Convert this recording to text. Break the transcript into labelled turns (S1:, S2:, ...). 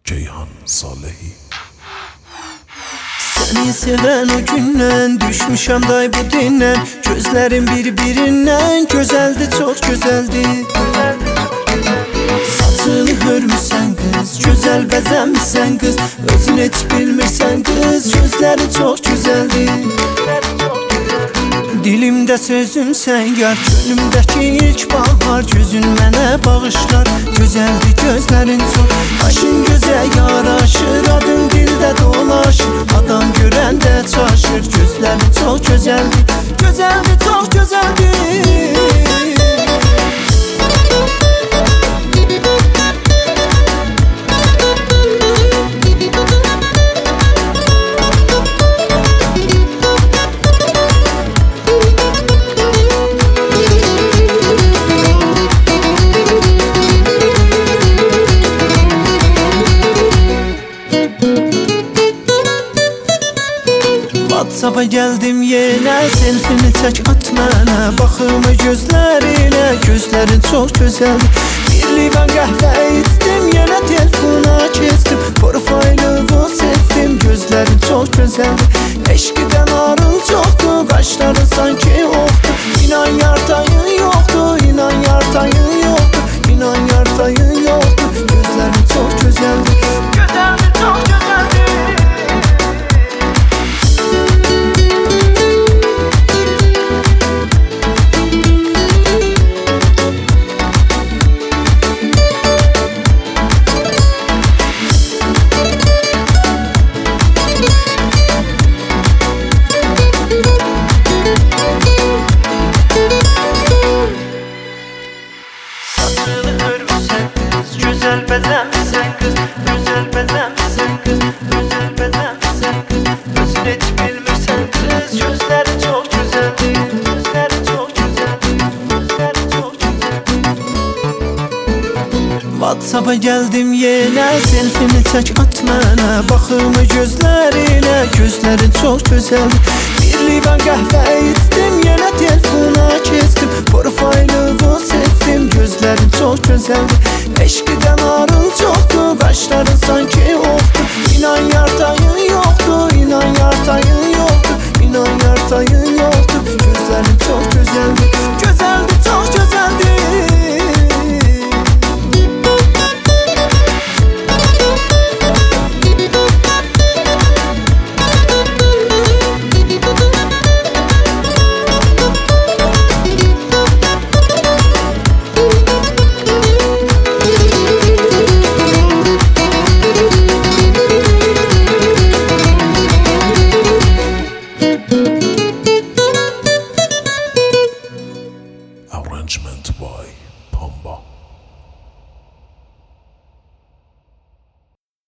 S1: Ceyhan Salehi.
S2: Seni seven o gündən düşmüşəm day bu dindən. Gözlərin bir-birindən gözəldi, çox gözəldi. Saçını hörmüsən qız, gözəl bəzənmisən qız. Özün heç bilmirsən qız, gözləri çox gözəldi. Dilimdə sözümsən yar, gönlümdəki ilk bahar. Gözün mənə bağışlar, gözəldi gözlərin çox. Başın gözə yaraşır, adın dildə dolaşır. Adam görəndə çaşır, gözləri çox gözəldi. Gözəldi, çox gözəldi. WhatsApp'a gəldim yenə, selfini çək at mənə. Baxımı gözlərinə, gözlərin çox gözəldir. Bir livan qəhvə içdim, yenə telefona keçdim. Profaylını sevdim, gözlərin çox gözəldir. Eşqidən arın çoxdur, qaşların sanki oxdur. İnan yartayın yoxdur, inan yartayın yoxdur. İnan yartayın yoxdur, gözlərin çox gözəldir. Gözəldir, çox gözəldir. Gözəl bəzənmisən qız, gözəl bəzənmisən qız, gözəl bəzənmisən qız. Özün heç bilmirsən qız, gözləri çox gözəldir, gözləri çox gözəldir, gözləri çox gözəldir. WhatsApp'a gəldim yenə, selfini çək at mənə. Baxımı gözlərinə, gözlərin çox gözəldir. Bir livan qəhvə içdim, yenə telefona keçdim. Profaylını sevdim, gözlərin çox gözəldir. Eşqidən arın çox